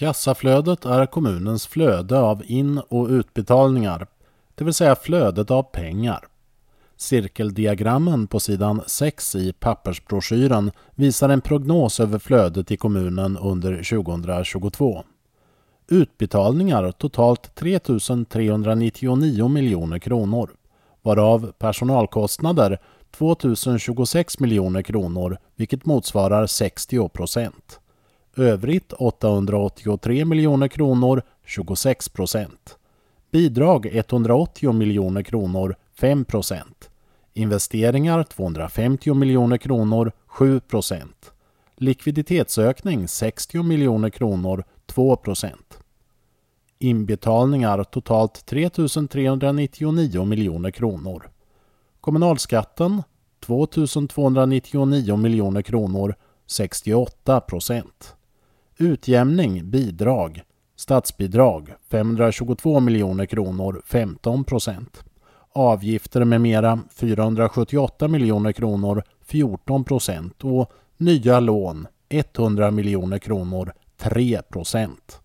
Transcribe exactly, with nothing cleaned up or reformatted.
Kassaflödet är kommunens flöde av in- och utbetalningar, det vill säga flödet av pengar. Cirkeldiagrammen på sidan sex i pappersbroschyren visar en prognos över flödet i kommunen under tjugohundratjugotvå. Utbetalningar totalt tre tusen trehundranittionio miljoner kronor, varav personalkostnader två tusen tjugosex miljoner kronor, vilket motsvarar sextio procent. Övrigt åttahundraåttiotre miljoner kronor, tjugosex procent. Bidrag etthundraåttio miljoner kronor, fem procent. Investeringar tvåhundrafemtio miljoner kronor, sju procent. Likviditetsökning sextio miljoner kronor, två procent. Inbetalningar totalt tre tusen trehundranittionio miljoner kronor. Kommunalskatten två tusen tvåhundranittionio miljoner kronor, sextioåtta procent. Utjämning, bidrag, statsbidrag femhundratjugotvå miljoner kronor, femton procent. Avgifter med mera fyrahundrasjuttioåtta miljoner kronor, fjorton procent och nya lån etthundra miljoner kronor, tre procent.